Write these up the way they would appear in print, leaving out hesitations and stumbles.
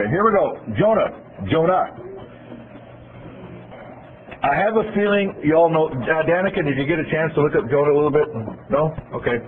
right, here we go. Jonah. I have a feeling you all know. Danica, did you get a chance to look up Jonah a little bit? No? Okay.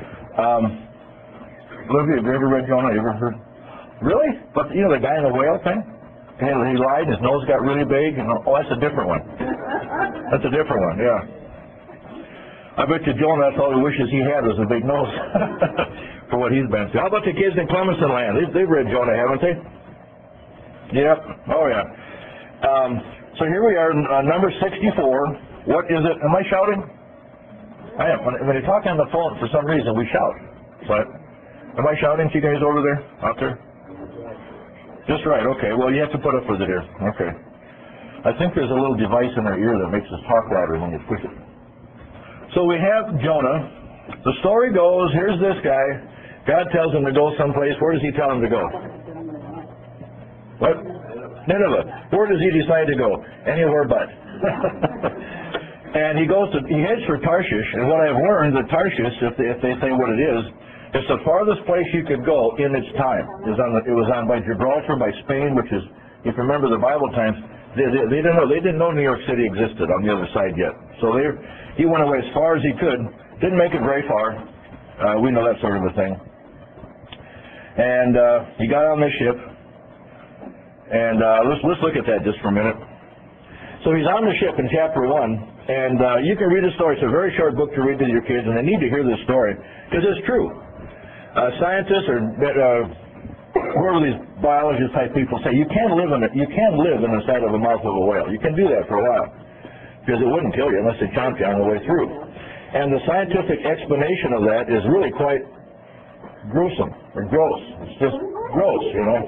Olivia, have you ever read Jonah? You ever heard? Really? But you know the guy in the whale thing? He lied, his nose got really big. And, oh, that's a different one. That's a different one, yeah. I bet you Jonah, that's all he wishes he had was a big nose for what he's been through. How about the kids in Clemson land? They've read Jonah, haven't they? Yep. Oh, yeah. So here we are, number 64. What is it? Am I shouting? I am. When you talk on the phone, for some reason, we shout. But am I shouting to you guys over there, out there? Just right. Okay. Well, you have to put up with it here. Okay. I think there's a little device in our ear that makes us talk louder when you push it. So we have Jonah. The story goes, here's this guy. God tells him to go someplace. Where does he tell him to go? What? Nineveh. Where does he decide to go? Anywhere but. And he heads for Tarshish. And what I've learned that Tarshish, if they say what it is, it's the farthest place you could go in its time. It was on by Gibraltar, by Spain, which is, if you remember the Bible times, they didn't know New York City existed on the other side yet. So he went away as far as he could. Didn't make it very far. We know that sort of a thing. And he got on the ship. And let's look at that just for a minute. So he's on the ship in chapter 1, and you can read the story. It's a very short book to read to your kids, and they need to hear this story because it's true. Scientists or whoever these biologist type people say you can live in the side of the mouth of a whale. You can do that for a while because it wouldn't kill you unless they chomped you on the way through. And the scientific explanation of that is really quite gruesome or gross. It's just gross, you know.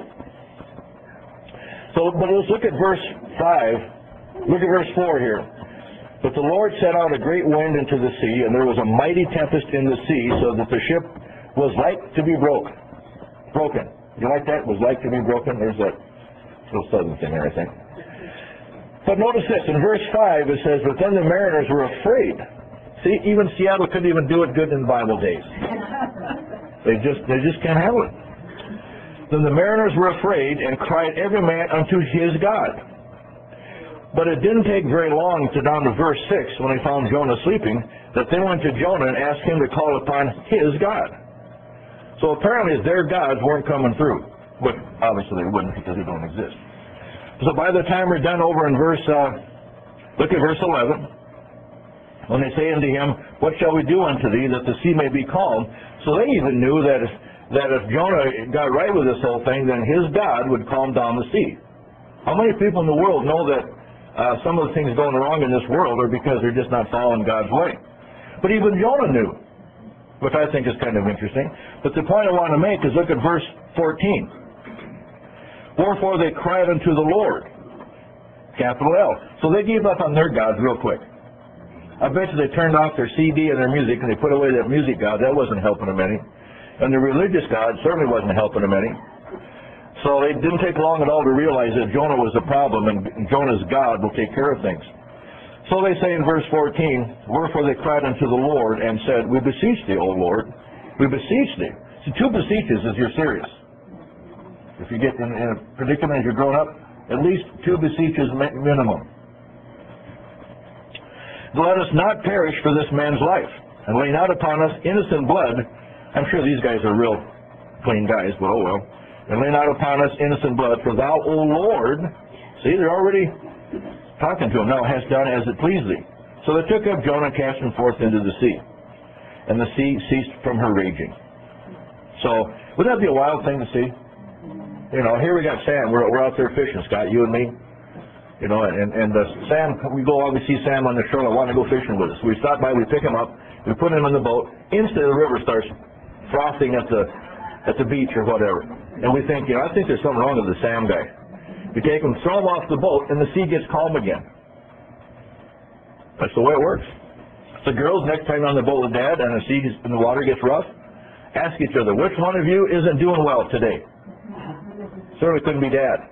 So, but let's look at verse 5. Look at verse 4 here. But the Lord set out a great wind into the sea, and there was a mighty tempest in the sea, so that the ship was like to be broken. You like that? Was like to be broken? There's that little southern thing there, I think. But notice this, in verse 5 it says, but then the mariners were afraid. See, even Seattle couldn't even do it good in Bible days. They just can't handle it. Then the mariners were afraid and cried every man unto his God. But it didn't take very long to down to verse 6 when they found Jonah sleeping, that they went to Jonah and asked him to call upon his God. So apparently their gods weren't coming through. But obviously they wouldn't because they don't exist. So by the time we're done over in look at verse 11. When they say unto him, what shall we do unto thee that the sea may be calm? So they even knew that if Jonah got right with this whole thing, then his God would calm down the sea. How many people in the world know that some of the things going wrong in this world are because they're just not following God's way? But even Jonah knew, which I think is kind of interesting. But the point I want to make is look at verse 14. Wherefore they cried unto the Lord, capital L. So they gave up on their gods real quick. I bet you they turned off their CD and their music and they put away that music god. That wasn't helping them any. And the religious god certainly wasn't helping them any. So it didn't take long at all to realize that Jonah was the problem and Jonah's God will take care of things. So they say in verse 14, wherefore they cried unto the Lord and said, we beseech thee, O Lord, we beseech thee. See, 2 beseeches is you're serious. If you get in a predicament as you're grown up, at least 2 beseeches minimum. Let us not perish for this man's life, and lay not upon us innocent blood. I'm sure these guys are real clean guys, but oh well. And lay not upon us innocent blood, for thou, O Lord, see, they're already talking to him, now hast done as it pleased thee. So they took up Jonah and cast him forth into the sea, and the sea ceased from her raging. So, wouldn't that be a wild thing to see? You know, here we got Sam, we're out there fishing, Scott, you and me. You know, and Sam, we go along, we see Sam on the shore, I want to go fishing with us. We stop by, we pick him up, we put him in the boat, instantly the river starts frothing at the beach or whatever. And we think, you know, I think there's something wrong with the Sam guy. We take him, throw him off the boat, and the sea gets calm again. That's the way it works. So girls, next time you're on the boat with Dad and the water gets rough, ask each other, which one of you isn't doing well today? Certainly couldn't be Dad.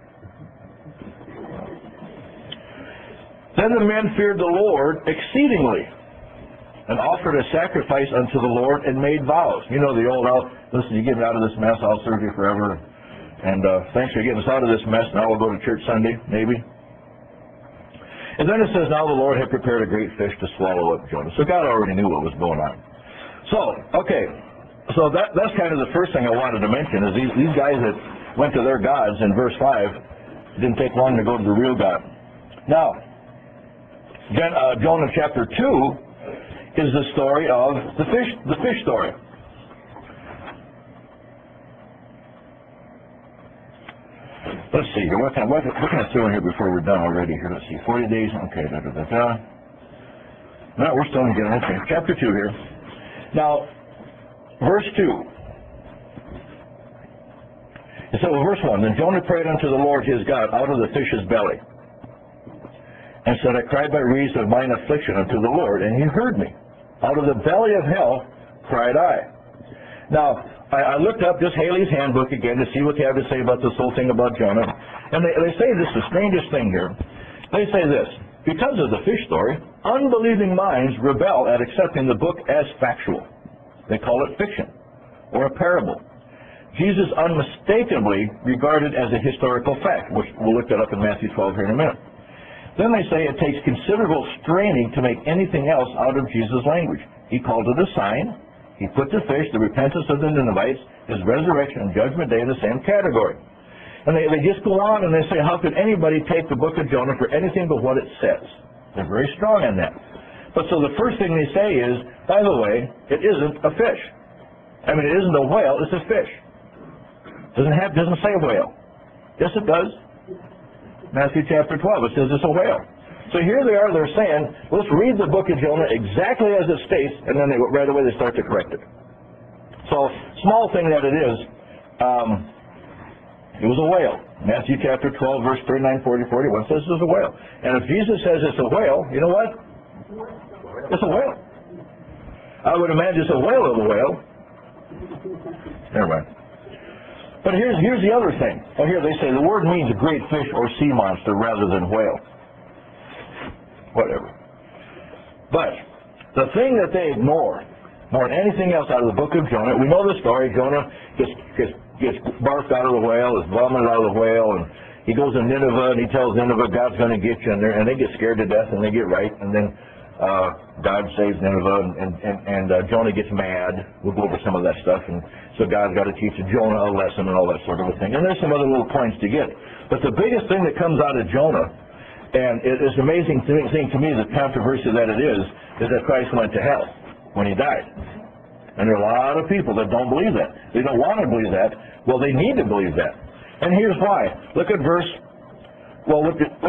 Then the men feared the Lord exceedingly, and offered a sacrifice unto the Lord, and made vows. You know the old, listen, you get me out of this mess, I'll serve you forever. And thanks for getting us out of this mess. Now we'll go to church Sunday, maybe. And then it says, now the Lord had prepared a great fish to swallow up Jonah. So God already knew what was going on. So, okay. So that's kind of the first thing I wanted to mention is these guys that went to their gods in verse 5, it didn't take long to go to the real God. Now, Jonah chapter 2 is the story of the fish story. Let's see here. What can I throw in here before we're done already here? Let's see. 40 days. Okay. No, we're still in again. Okay. Chapter 2 here. Now, verse 2. And so, verse 1. Then Jonah prayed unto the Lord his God out of the fish's belly, and said, I cried by reason of mine affliction unto the Lord, and he heard me. Out of the belly of hell cried I. Now, I looked up just Haley's handbook again to see what they have to say about this whole thing about Jonah. And they say this, the strangest thing here. They say this: because of the fish story, unbelieving minds rebel at accepting the book as factual. They call it fiction or a parable. Jesus unmistakably regarded as a historical fact, which we'll look that up in Matthew 12 here in a minute. Then they say it takes considerable straining to make anything else out of Jesus' language. He called it a sign. He put the fish, the repentance of the Ninevites, his resurrection and judgment day in the same category. And they just go on and they say, how could anybody take the book of Jonah for anything but what it says? They're very strong on that. But so the first thing they say is, by the way, it isn't a fish. I mean, it isn't a whale, it's a fish. Doesn't say whale. Yes, it does. Matthew chapter 12, it says it's a whale. So here they are, they're saying, let's read the book of Jonah exactly as it states, and then right away they start to correct it. So, small thing that it is, it was a whale. Matthew chapter 12, verse 39, 40, 41 says it's a whale. And if Jesus says it's a whale, you know what? It's a whale. I would imagine it's a whale of a whale. Never mind. But here's the other thing. Oh, here they say the word means a great fish or sea monster rather than whale. Whatever. But the thing that they ignore more than anything else out of the book of Jonah, we know the story. Jonah gets barfed out of the whale, is vomited out of the whale, and he goes to Nineveh and he tells Nineveh God's going to get you in there, and they get scared to death and they get right, and then God saves Nineveh, and Jonah gets mad. We'll go over some of that stuff, and so God's got to teach Jonah a lesson and all that sort of a thing. And there's some other little points to get. But the biggest thing that comes out of Jonah, and it is an amazing thing to me, the controversy that it is that Christ went to hell when he died. And there are a lot of people that don't believe that. They don't want to believe that. Well, they need to believe that. And here's why. Look at verse 2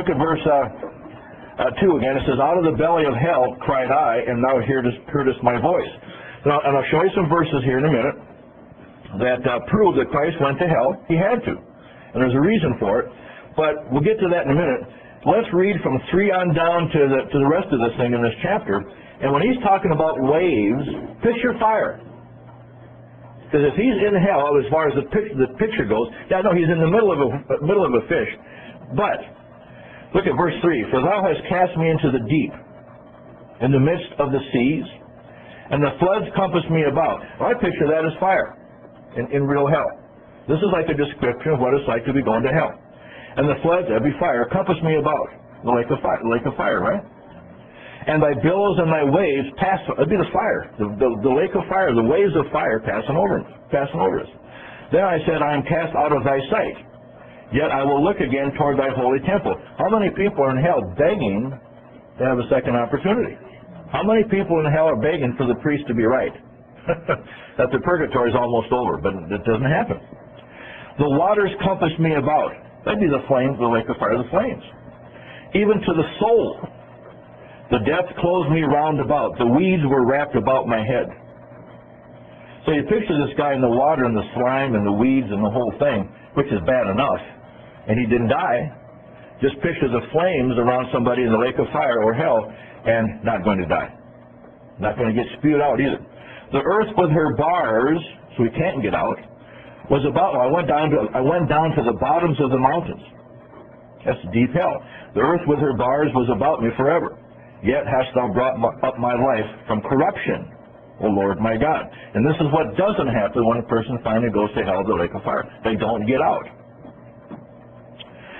again. It says, out of the belly of hell cried I, and thou heardest my voice. Now, and I'll show you some verses here in a minute that prove that Christ went to hell. He had to. And there's a reason for it. But we'll get to that in a minute. Let's read from 3 on down to the rest of this thing in this chapter. And when he's talking about waves, picture fire. Because if he's in hell, as far as the picture goes, yeah, no, he's in the middle of a fish. But look at verse 3. For thou hast cast me into the deep, in the midst of the seas, and the floods compass me about. Well, I picture that as fire in real hell. This is like a description of what it's like to be going to hell. And the floods, every fire, compass me about. The lake of fire, right? And thy billows and thy waves pass. It'd be the fire, the lake of fire, the waves of fire passing over us. Then I said, I am cast out of thy sight. Yet I will look again toward thy holy temple. How many people are in hell begging to have a second opportunity? How many people in hell are begging for the priest to be right? That the purgatory is almost over, but it doesn't happen. The waters compass me about. That'd be the flames, the lake of fire, the flames. Even to the soul. The depth closed me round about. The weeds were wrapped about my head. So you picture this guy in the water and the slime and the weeds and the whole thing, which is bad enough, and he didn't die. Just picture the flames around somebody in the lake of fire or hell and not going to die. Not going to get spewed out either. The earth with her bars, so he can't get out, was about. I went down to the bottoms of the mountains. That's deep hell. The earth with her bars was about me forever. Yet hast thou brought up my life from corruption, O Lord my God. And this is what doesn't happen when a person finally goes to hell, the lake of fire. They don't get out.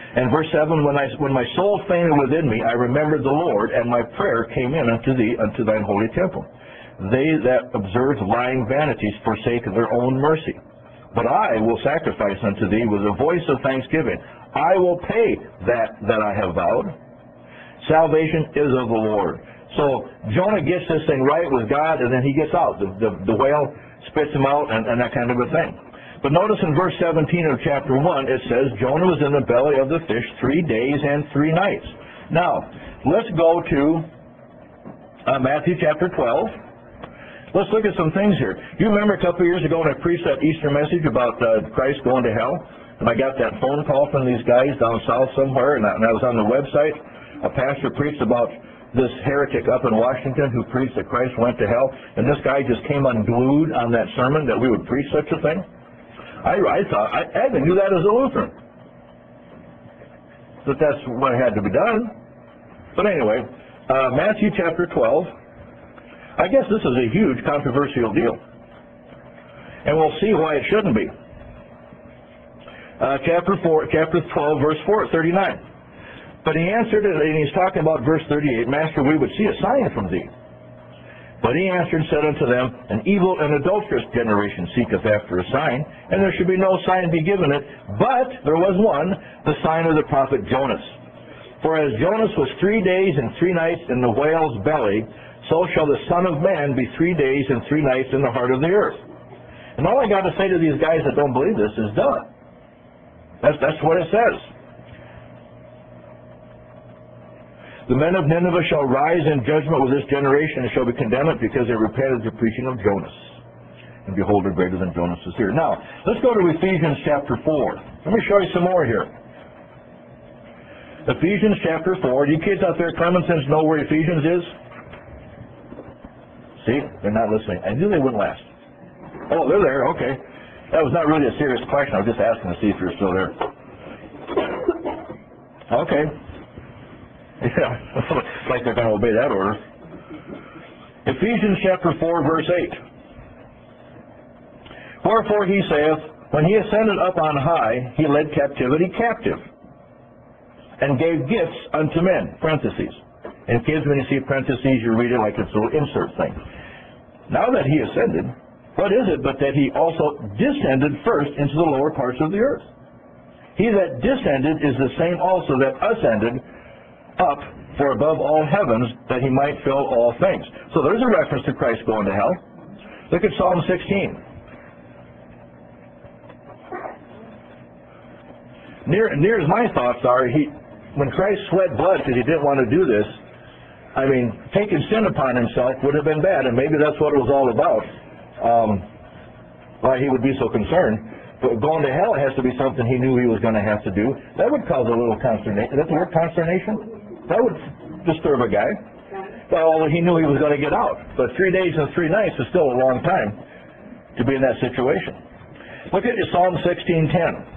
And verse 7, when my soul fainted within me, I remembered the Lord, and my prayer came in unto thee, unto thine holy temple. They that observe lying vanities forsake their own mercy. But I will sacrifice unto thee with a voice of thanksgiving. I will pay that I have vowed. Salvation is of the Lord. So Jonah gets this thing right with God, and then he gets out. The whale spits him out, and that kind of a thing. But notice in verse 17 of chapter 1, it says, Jonah was in the belly of the fish 3 days and 3 nights. Now, let's go to Matthew chapter 12. Let's look at some things here. Do you remember a couple of years ago when I preached that Easter message about Christ going to hell? And I got that phone call from these guys down south somewhere, and I was on the website. A pastor preached about this heretic up in Washington who preached that Christ went to hell, and this guy just came unglued on that sermon that we would preach such a thing. I thought, I even knew that as a Lutheran, that that's what had to be done. But anyway, Matthew chapter 12. I guess this is a huge controversial deal, and we'll see why it shouldn't be. Chapter 12, verse 39. But he answered, and he's talking about verse 38, Master, we would see a sign from thee. But he answered and said unto them, An evil and adulterous generation seeketh after a sign, and there should be no sign be given it, but there was one, the sign of the prophet Jonas. For as Jonas was 3 days and 3 nights in the whale's belly, so shall the Son of Man be 3 days and 3 nights in the heart of the earth. And all I got to say to these guys that don't believe this is done. That's what it says. The men of Nineveh shall rise in judgment with this generation and shall be condemned because they repented the preaching of Jonas. And behold, they're greater than Jonas is here. Now, let's go to Ephesians chapter 4. Let me show you some more here. Ephesians chapter 4. You kids out there, Clemensons, know where Ephesians is? See, they're not listening. I knew they wouldn't last. Oh, they're there. Okay. That was not really a serious question. I was just asking to see if you're still there. Okay. Yeah, like they're going to obey that order. Ephesians chapter 4, verse 8. Wherefore he saith, When he ascended up on high, he led captivity captive, and gave gifts unto men. Parentheses. And kids, when you see parentheses, you read it like it's a little insert thing. Now that he ascended, what is it but that he also descended first into the lower parts of the earth? He that descended is the same also that ascended up for above all heavens, that he might fill all things. So there's a reference to Christ going to hell. Look at Psalm 16. Near as my thoughts are, when Christ sweat blood because he didn't want to do this, I mean, taking sin upon himself would have been bad, and maybe that's what it was all about, why he would be so concerned. But going to hell has to be something he knew he was going to have to do. That would cause a little consternation. Is that the word, consternation? That would disturb a guy. Well, he knew he was going to get out. But 3 days and 3 nights is still a long time to be in that situation. Look at Psalm 16:10.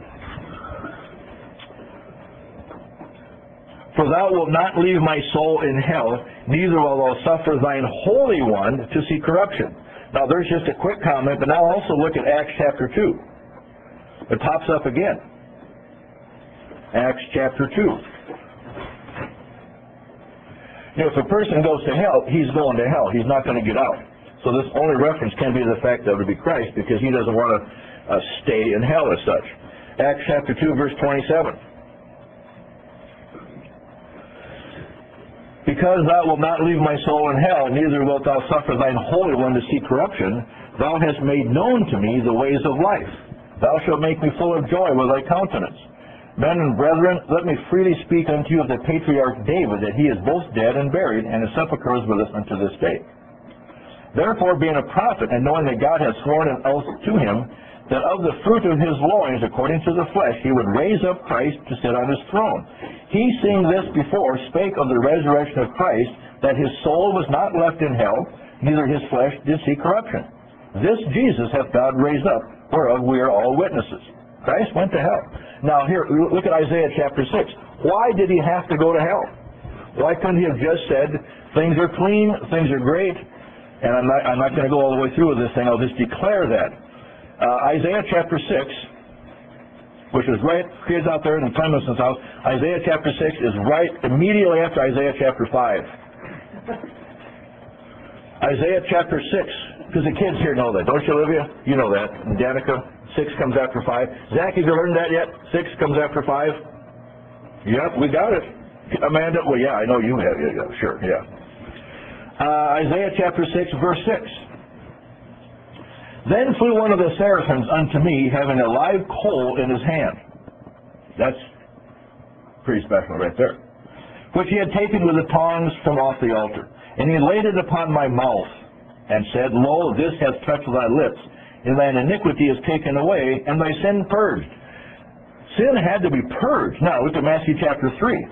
For thou wilt not leave my soul in hell, neither wilt thou suffer thine Holy One to see corruption. Now there's just a quick comment, but now also look at Acts chapter 2. It pops up again. Acts chapter 2. You know, if a person goes to hell, he's going to hell. He's not going to get out. So this only reference can be the fact that it would be Christ, because he doesn't want to stay in hell as such. Acts chapter 2, verse 27. Because thou wilt not leave my soul in hell, neither wilt thou suffer thine Holy One to see corruption, thou hast made known to me the ways of life. Thou shalt make me full of joy with thy countenance. Men and brethren, let me freely speak unto you of the patriarch David, that he is both dead and buried, and his sepulchre is with us unto this day. Therefore, being a prophet, and knowing that God hath sworn an oath to him, that of the fruit of his loins, according to the flesh, he would raise up Christ to sit on his throne. He, seeing this before, spake of the resurrection of Christ, that his soul was not left in hell, neither his flesh did see corruption. This Jesus hath God raised up, whereof we are all witnesses. Christ went to hell. Now here, look at Isaiah chapter 6. Why did he have to go to hell? Why couldn't he have just said, things are clean, things are great, and I'm not going to go all the way through with this thing, I'll just declare that. Isaiah chapter 6, which is right, kids out there in the Clemenson's house, Isaiah chapter 6 is right immediately after Isaiah chapter 5. Isaiah chapter 6, because the kids here know that. Don't you, Olivia? You know that. And Danica, 6 comes after 5. Zach, have you learned that yet? 6 comes after 5? Yep, we got it. Amanda, well, yeah, I know you have. Yeah, sure, yeah. Isaiah chapter 6, verse 6. Then flew one of the seraphims unto me, having a live coal in his hand. That's pretty special right there. Which he had taken with the tongs from off the altar. And he laid it upon my mouth, and said, Lo, this hath touched thy lips, and thine iniquity is taken away, and thy sin purged. Sin had to be purged. Now, look at Matthew chapter 3.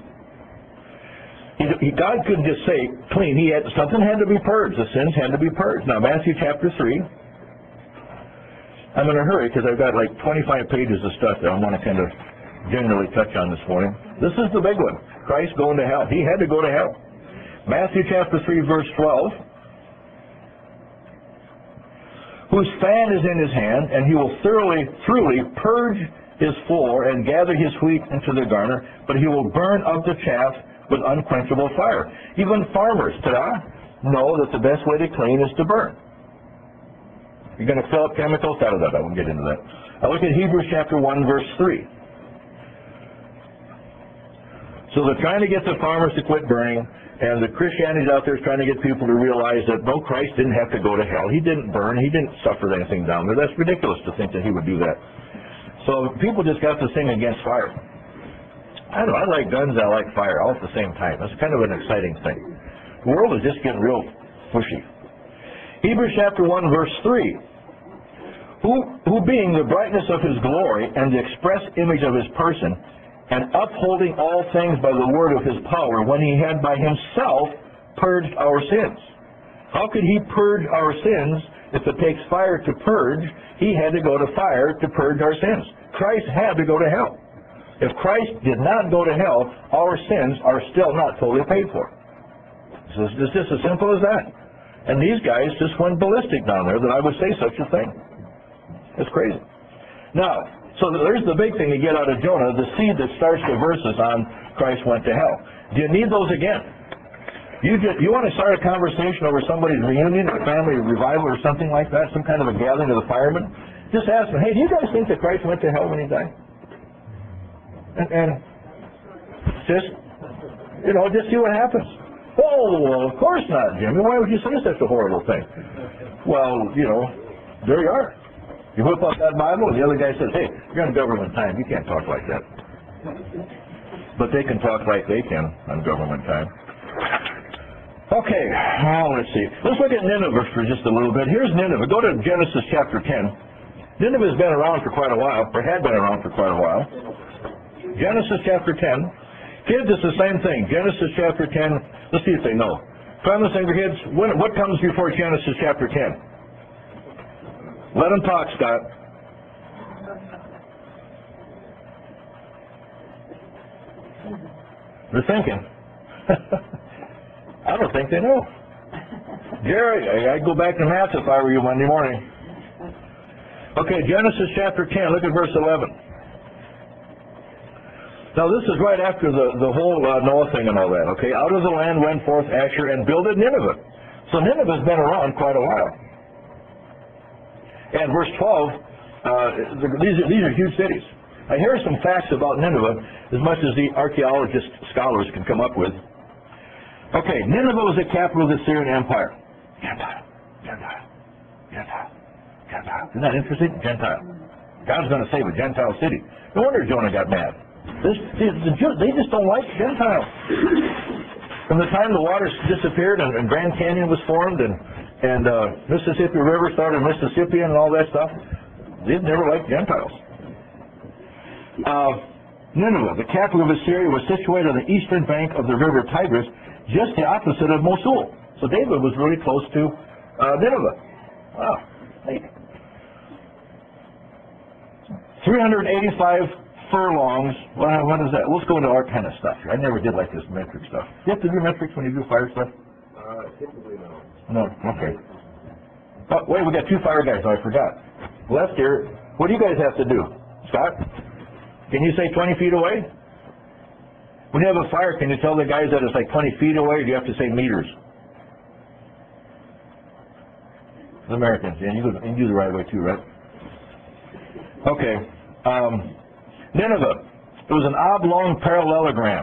God couldn't just say clean. Something had to be purged. The sins had to be purged. Now, Matthew chapter 3. I'm in a hurry because I've got like 25 pages of stuff that I want to kind of generally touch on this morning. This is the big one. Christ going to hell. He had to go to hell. Matthew chapter 3, verse 12. Whose fan is in his hand, and he will truly purge his floor and gather his wheat into the garner, but he will burn up the chaff with unquenchable fire. Even farmers, know that the best way to clean is to burn. You're going to fill up chemicals out of that. I won't get into that. I look at Hebrews chapter 1, verse 3. So they're trying to get the farmers to quit burning, and the Christianity out there is trying to get people to realize that, no, Christ didn't have to go to hell. He didn't burn. He didn't suffer anything down there. That's ridiculous to think that he would do that. So people just got to sing against fire. I don't know, I like guns, I like fire, all at the same time. That's kind of an exciting thing. The world is just getting real pushy. Hebrews chapter 1, verse 3. Who being the brightness of his glory and the express image of his person, and upholding all things by the word of his power, when he had by himself purged our sins. How could he purge our sins if it takes fire to purge? He had to go to fire to purge our sins. Christ had to go to hell. If Christ did not go to hell, our sins are still not totally paid for. It's just as simple as that. And these guys just went ballistic down there that I would say such a thing. It's crazy. Now, so there's the big thing you get out of Jonah, the seed that starts the verses on Christ went to hell. Do you need those again? You want to start a conversation over somebody's reunion or family revival or something like that, some kind of a gathering of the firemen? Just ask them, hey, do you guys think that Christ went to hell when he died? And just see what happens. Oh, well, of course not, Jimmy. Why would you say such a horrible thing? Well, there you are. You whip up that Bible, and the other guy says, hey, you're on government time. You can't talk like that. But they can talk like they can on government time. Okay, now let's see. Let's look at Nineveh for just a little bit. Here's Nineveh. Go to Genesis chapter 10. Nineveh has been around for quite a while, or had been around for quite a while. Genesis chapter 10. Kids, it's the same thing. Genesis chapter 10. Let's see if they know. Clemens and your kids, what comes before Genesis chapter 10? Let them talk, Scott. They're thinking. I don't think they know. Jerry, I'd go back to math if I were you Monday morning. Okay, Genesis chapter 10, look at verse 11. Now this is right after the whole Noah thing and all that, okay? Out of the land went forth Asher and builded Nineveh. So Nineveh's been around quite a while. And verse 12, these are huge cities. Now here are some facts about Nineveh, as much as the archaeologist scholars can come up with. Okay, Nineveh was the capital of the Assyrian Empire. Gentile, Gentile, Gentile, Gentile. Isn't that interesting? Gentile. God's going to save a Gentile city. No wonder Jonah got mad. The Jews, they just don't like Gentiles. From the time the waters disappeared and Grand Canyon was formed and Mississippi River started Mississippi and all that stuff, they've never liked Gentiles. Nineveh, the capital of Assyria, was situated on the eastern bank of the river Tigris, just the opposite of Mosul. So David was really close to Nineveh. Wow. 385 furlongs. What is that? Let's go into our kind of stuff here. I never did like this metric stuff. Do you have to do metrics when you do fire stuff? Typically no. No? Okay. Oh, wait, we got two fire guys. Oh, I forgot. Left here. What do you guys have to do? Scott? Can you say 20 feet away? When you have a fire, can you tell the guys that it's like 20 feet away, or do you have to say meters? The Americans, and you do the right way too, right? Okay. Nineveh. It was an oblong parallelogram.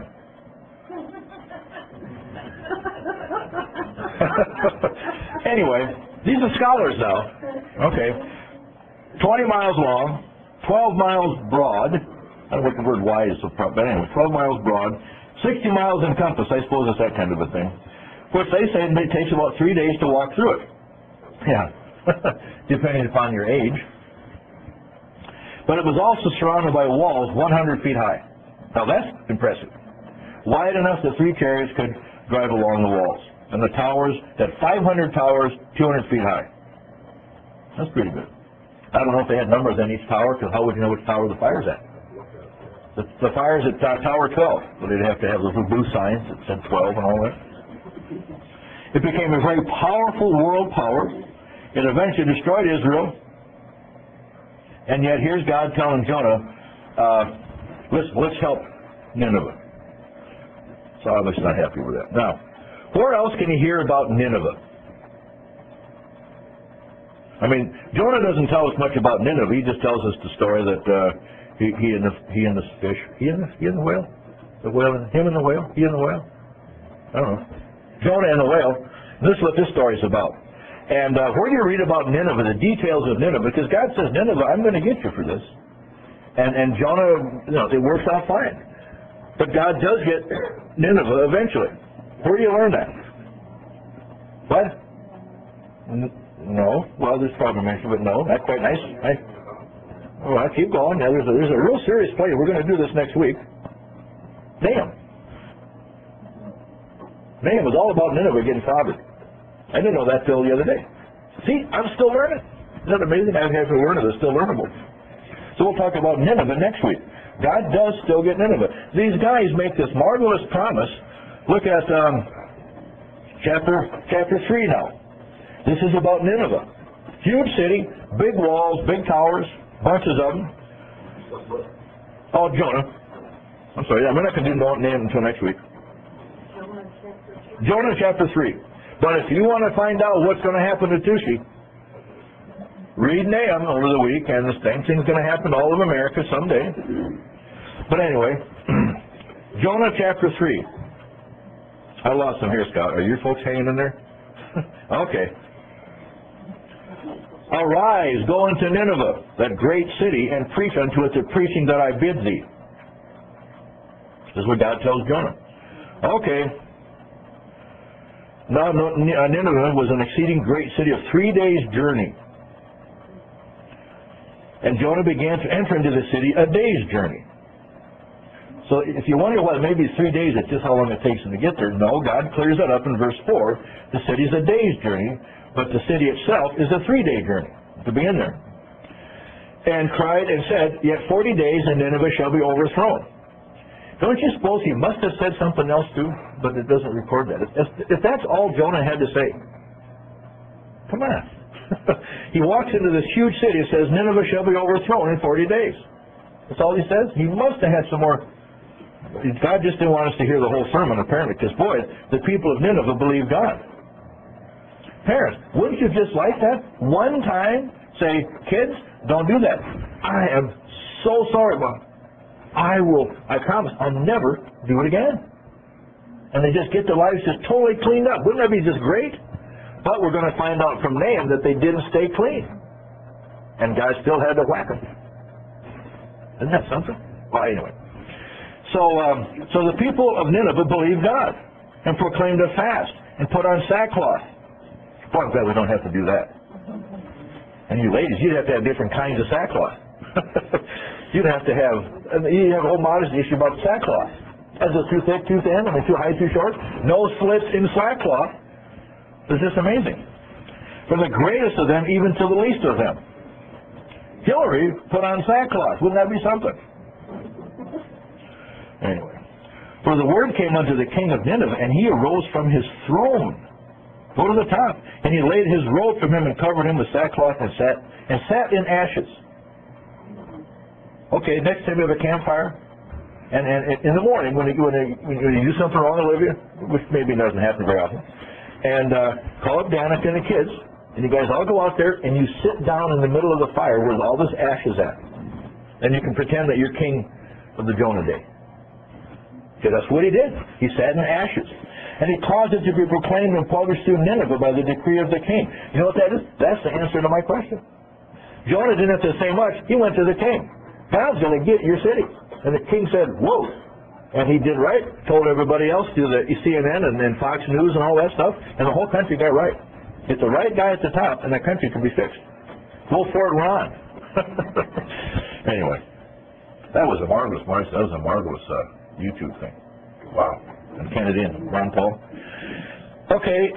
Anyway, these are scholars now. Okay. 20 miles long, 12 miles broad. I don't know what the word wide is, but anyway, 12 miles broad, 60 miles in compass. I suppose it's that kind of a thing. Which they say it takes about 3 days to walk through it. Yeah, depending upon your age. But it was also surrounded by walls 100 feet high. Now that's impressive. Wide enough that 3 chariots could drive along the walls. And the towers had 500 towers, 200 feet high. That's pretty good. I don't know if they had numbers on each tower, because how would you know which tower the fire's at? The fire's at Tower 12. So they'd have to have those little blue signs that said 12 and all that. It became a very powerful world power. It eventually destroyed Israel. And yet here's God telling Jonah, let's help Nineveh. So obviously not happy with that. Now, where else can you hear about Nineveh? I mean, Jonah doesn't tell us much about Nineveh. He just tells us the story that he and the fish, he and the whale, him and the whale, he and the whale. I don't know. Jonah and the whale. This is what this story is about. And where do you read about Nineveh, the details of Nineveh? Because God says, Nineveh, I'm going to get you for this. And Jonah, it works out fine. But God does get Nineveh eventually. Where do you learn that? What? No. Well, there's probably mention, but no. That's quite nice. Well, keep going. Now, there's a real serious play. We're going to do this next week. Nahum. Nahum was all about Nineveh getting clobbered. I didn't know that till the other day. See, I'm still learning. Isn't that amazing? I have to learn it. It's still learnable. So we'll talk about Nineveh next week. God does still get Nineveh. These guys make this marvelous promise. Look at chapter 3 now. This is about Nineveh. Huge city, big walls, big towers, bunches of them. Oh, Jonah. I'm sorry, we're not going to do Nahum until next week. Jonah chapter 3. But if you want to find out what's going to happen to Tushi, read Nahum over the week, and the same thing's going to happen to all of America someday. But anyway, Jonah chapter 3. I lost them here, Scott. Are you folks hanging in there? Okay. Arise, go into Nineveh, that great city, and preach unto it the preaching that I bid thee. This is what God tells Jonah. Okay. Now, Nineveh was an exceeding great city of 3 days' journey. And Jonah began to enter into the city a day's journey. So if you wonder why maybe 3 days, it's just how long it takes them to get there. No, God clears that up in verse 4. The city is a day's journey, but the city itself is a 3-day journey to be in there. And cried and said, yet 40 days and Nineveh shall be overthrown. Don't you suppose he must have said something else too? But it doesn't record that. If that's all Jonah had to say, come on. He walks into this huge city and says, Nineveh shall be overthrown in 40 days. That's all he says? He must have had some more. God just didn't want us to hear the whole sermon, apparently, because, boy, the people of Nineveh believe God. Parents, wouldn't you just like that? One time, say, kids, don't do that. I am so sorry, Mom. I promise, I'll never do it again. And they just get their lives just totally cleaned up. Wouldn't that be just great? But we're going to find out from Nahum that they didn't stay clean. And God still had to whack them. Isn't that something? Well, anyway. So the people of Nineveh believed God and proclaimed a fast and put on sackcloth. Boy, I'm glad we don't have to do that. And you ladies, you'd have to have different kinds of sackcloth. You'd have a whole modesty issue about sackcloth. Is it too thick, too thin? I mean, too high, too short? No slits in sackcloth. It's just amazing. From the greatest of them even to the least of them. Hillary put on sackcloth. Wouldn't that be something? Anyway. For the word came unto the king of Nineveh, and he arose from his throne. Go to the top. And he laid his robe from him and covered him with sackcloth and sat in ashes. Okay, next time you have a campfire, and in the morning when you do something wrong, Olivia, which maybe doesn't happen very often, and call up Danica and the kids, and you guys all go out there and you sit down in the middle of the fire where all this ash is at, and you can pretend that you're king of the Jonah day. Okay, that's what he did. He sat in ashes. And he caused it to be proclaimed and published through Nineveh by the decree of the king. You know what that is? That's the answer to my question. Jonah didn't have to say much. He went to the king. God's going to get your city. And the king said, whoa. And he did right. Told everybody else, through the CNN and Fox News and all that stuff. And the whole country got right. Get the right guy at the top, and that country can be fixed. Full Fort Ron. Anyway, that was a marvelous YouTube thing. Wow. And Kennedy and Ron Paul. Okay,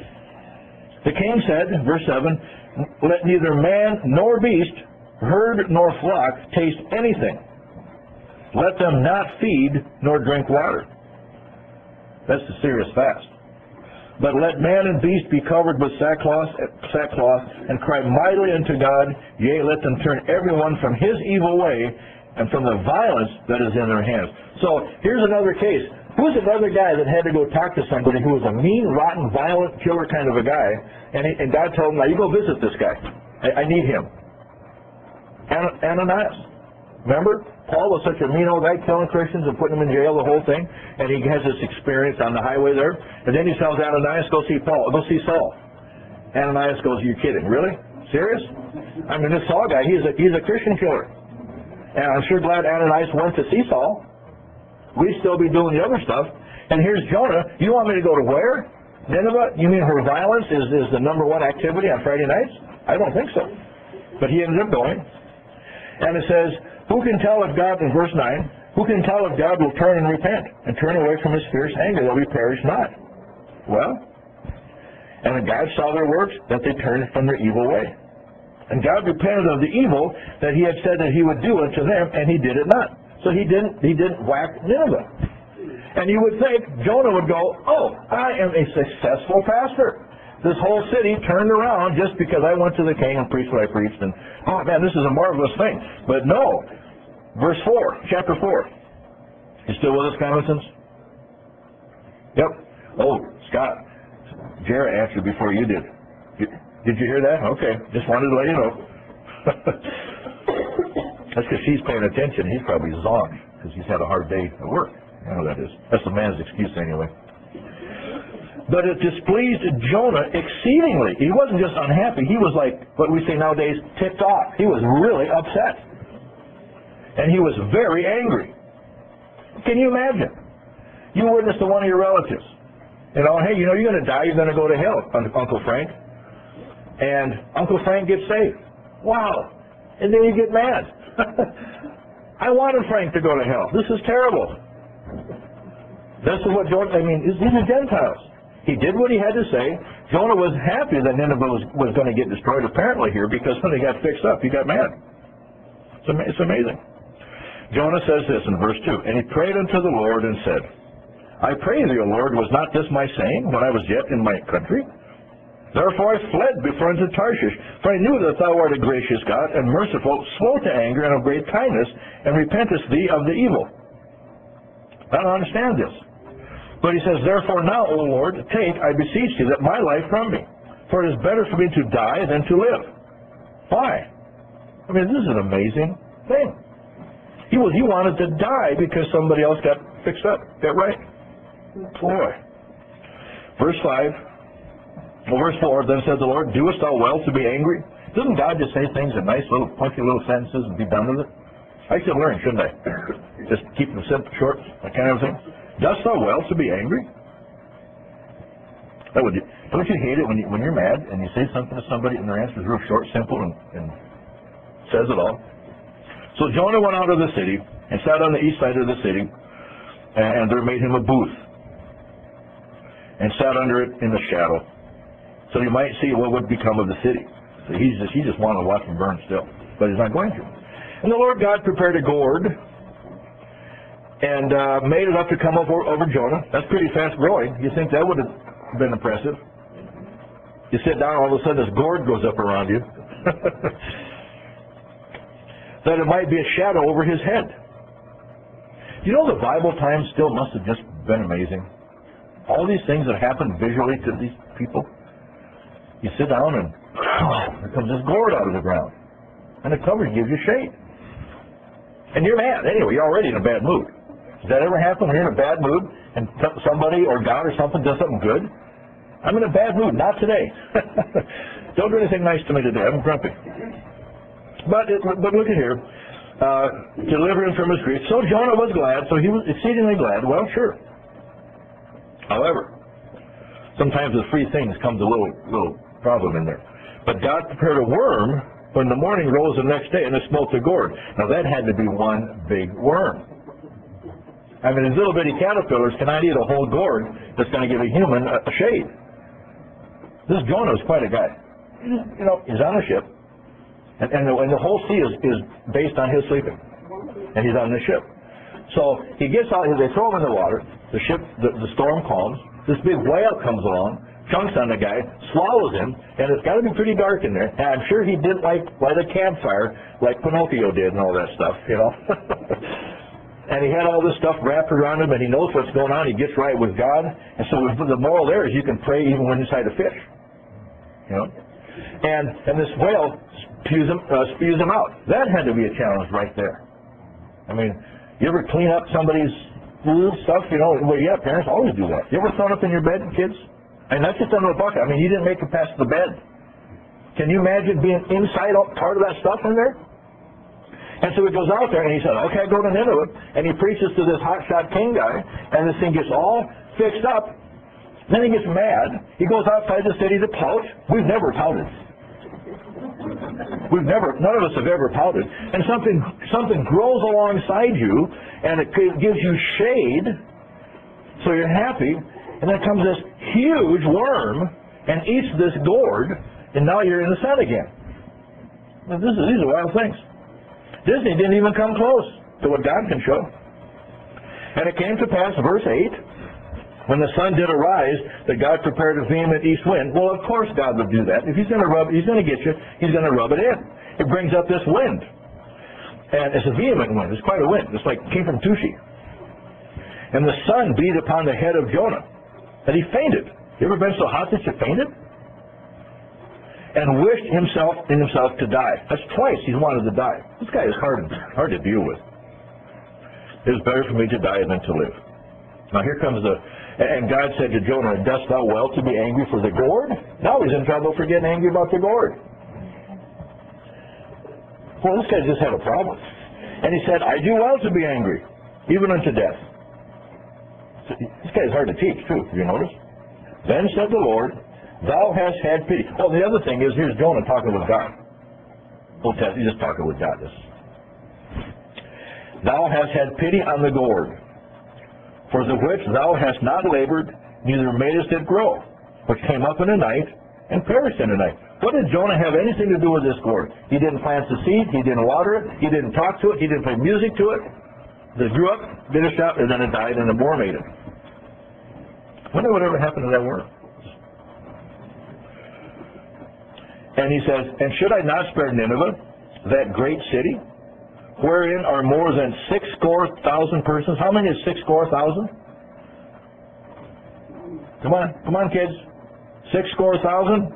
the king said, verse 7, let neither man nor beast, herd nor flock taste anything. Let them not feed nor drink water. That's a serious fast. But let man and beast be covered with sackcloth, and cry mightily unto God. Yea, let them turn everyone from his evil way and from the violence that is in their hands. So here's another case. Who's another guy that had to go talk to somebody who was a mean, rotten, violent, killer kind of a guy, and God told him, now you go visit this guy. I need him. Ananias. Remember? Paul was such a mean old guy, killing Christians and putting them in jail, the whole thing, and he has this experience on the highway there, and then he tells Ananias, go see Saul. Ananias goes, you're kidding, really? Serious? I mean, this Saul guy, he's a Christian killer. And I'm sure glad Ananias went to see Saul. We'd still be doing the other stuff. And here's Jonah. You want me to go to where? Nineveh? You mean her violence is the number one activity on Friday nights? I don't think so. But he ended up going. And it says, who can tell if God, in verse 9, who can tell if God will turn and repent and turn away from his fierce anger that we perish not? Well, and when God saw their works, that they turned from their evil way. And God repented of the evil that he had said that he would do unto them, and he did it not. So he didn't whack Nineveh. And you would think Jonah would go, oh, I am a successful pastor. This whole city turned around just because I went to the king and preached what I preached. And, oh, man, this is a marvelous thing. But no. Verse 4, chapter 4. You still with us, Commonsense? Yep. Oh, Scott. Jared answered before you did. Did you hear that? Okay. Just wanted to let you know. That's because she's paying attention. He's probably zonked because he's had a hard day at work. You know that is. That's the man's excuse anyway. But it displeased Jonah exceedingly. He wasn't just unhappy. He was like what we say nowadays, ticked off. He was really upset. And he was very angry. Can you imagine? You witness to one of your relatives. You know, hey, you're going to die. You're going to go to hell, Uncle Frank. And Uncle Frank gets saved. Wow. And then you get mad. I wanted Frank to go to hell. This is terrible. This is what Jonah, these are Gentiles. He did what he had to say. Jonah was happy that Nineveh was going to get destroyed apparently here, because when they got fixed up, he got mad. It's amazing. Jonah says this in verse 2, and he prayed unto the Lord and said, I pray thee, O Lord, was not this my saying when I was yet in my country? Therefore I fled before unto Tarshish, for I knew that thou art a gracious God, and merciful, slow to anger, and of great kindness, and repentest thee of the evil. I don't understand this. But he says, therefore now, O Lord, take, I beseech thee, that my life from me. For it is better for me to die than to live. Why? This is an amazing thing. He wanted to die because somebody else got fixed up, got right. Boy. Verse 4, then said the Lord, doest thou well to be angry? Doesn't God just say things in nice little, punchy little sentences and be done with it? I should learn, shouldn't I? Just keep them simple, short, that kind of thing. Dost thou well to be angry? Don't you hate it when you're mad and you say something to somebody and their answer is real short, simple, and says it all? So Jonah went out of the city and sat on the east side of the city, and there made him a booth, and sat under it in the shadow, so you might see what would become of the city. So he just wanted to watch him burn still, but he's not going to. And the Lord God prepared a gourd and made it up to come up over Jonah. That's pretty fast growing. You think that would have been impressive? You sit down, all of a sudden this gourd goes up around you. that it might be a shadow over his head. You know, the Bible times still must have just been amazing. All these things that happen visually to these people. You sit down and there comes this gourd out of the ground. And the cover gives you shade. And you're mad. Anyway, you're already in a bad mood. Does that ever happen when you're in a bad mood and somebody or God or something does something good? I'm in a bad mood. Not today. Don't do anything nice to me today. I'm grumpy. But look at here. Deliver him from his grief. So Jonah was glad. So he was exceedingly glad. Well, sure. However, sometimes with free things comes a little problem in there. But God prepared a worm when the morning rose the next day, and it smote the gourd. Now that had to be one big worm. I mean, these little bitty caterpillars cannot eat a whole gourd that's going to give a human a shade. This Jonah is quite a guy. You know, he's on a ship, and the whole sea is based on his sleeping, and he's on the ship. So he gets out. They throw him in the water. The ship, the storm calms. This big whale comes along, chunks on the guy, swallows him, and it's got to be pretty dark in there. And I'm sure he didn't light a campfire like Pinocchio did and all that stuff, you know. And he had all this stuff wrapped around him, and he knows what's going on. He gets right with God. And so the moral there is you can pray even when inside a fish, you know. And this whale spews him out. That had to be a challenge right there. I mean, you ever clean up somebody's stuff, you know? Well, yeah, parents always do that. You ever thrown up in your bed, kids? And that's just under a bucket. I mean, you didn't make it past the bed. Can you imagine being inside part of that stuff in there? And so he goes out there and he said, okay, go to Nineveh. And he preaches to this hotshot king guy, and this thing gets all fixed up. Then he gets mad. He goes outside the city to pout. We've never pouted. None of us have ever pouted. And something grows alongside you, and it gives you shade, so you're happy. And then comes this huge worm and eats this gourd, and now you're in the sun again. Now, these are wild things. Disney didn't even come close to what God can show. And it came to pass, verse 8, when the sun did arise, that God prepared a vehement east wind. Well, of course God would do that. If he's going to get you, he's going to rub it in. It brings up this wind. And it's a vehement wind. It's quite a wind. It's like it came from Tushi. And the sun beat upon the head of Jonah. And he fainted. You ever been so hot that you fainted? And wished himself to die. That's twice he's wanted to die. This guy is hard to deal with. It is better for me to die than to live. Now here comes and God said to Jonah, dost thou well to be angry for the gourd? Now he's in trouble for getting angry about the gourd. Well, this guy just had a problem. And he said, I do well to be angry, even unto death. This guy is hard to teach, too, you notice? Then said the Lord, thou hast had pity. Well, the other thing is, here's Jonah talking with God. He's just talking with God. Thou hast had pity on the gourd, for the which thou hast not labored, neither madest it grow, which came up in the night, and perished in the night. What did Jonah have anything to do with this gourd? He didn't plant the seed, he didn't water it, he didn't talk to it, he didn't play music to it. It grew up, finished out, and then it died, and the worm ate it. Wonder whatever happened to that worm. And he says, and should I not spare Nineveh, that great city, wherein are more than 6,000 persons? How many is 6,000? Come on, kids. 6,000?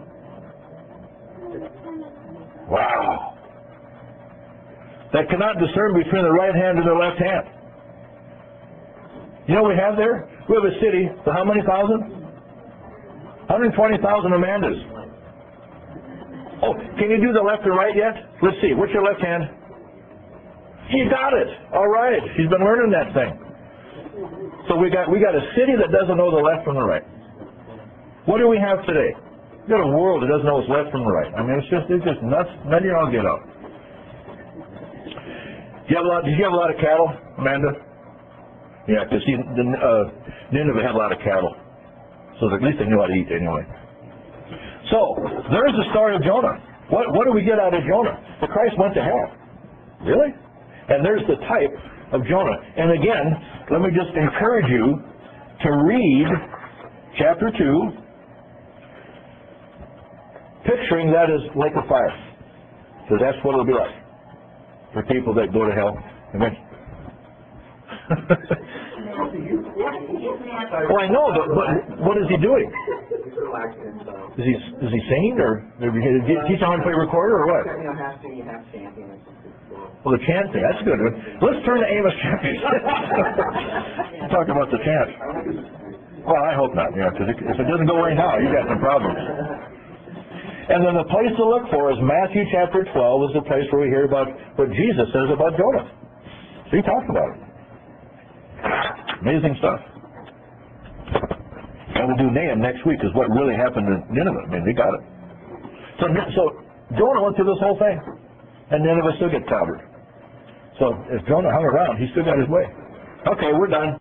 Wow. That cannot discern between the right hand and the left hand. You know what we have there? We have a city for how many thousand? 120,000 Amandas. Oh, can you do the left and right yet? Let's see. What's your left hand? You got it. All right. She's been learning that thing. So we got a city that doesn't know the left from the right. What do we have today? We got a world that doesn't know what's left from the right. I mean, it's just nuts. None of y'all get out. Did you have a lot of cattle, Amanda? Yeah, because Nineveh had a lot of cattle. So at least they knew how to eat anyway. So, there's the story of Jonah. What do we get out of Jonah? Well, Christ went to hell. Really? And there's the type of Jonah. And again, let me just encourage you to read chapter 2, picturing that as lake of fire. Because that's what it'll be like. for people that go to hell. Amen. Well, I know, but what is he doing? Is he singing, or teach him how to play recorder, or what? Well, the chanting, that's good. Let's turn to Amos chapter 6. Talk about the chant. Well, I hope not, because if it doesn't go right now, you got some problems. And then the place to look for is Matthew chapter 12 is the place where we hear about what Jesus says about Jonah. So he talks about it. Amazing stuff. And we'll do Nahum next week, is what really happened in Nineveh. I mean, they got it. So Jonah went through this whole thing, and Nineveh still gets covered. So if Jonah hung around, he still got his way. Okay, we're done.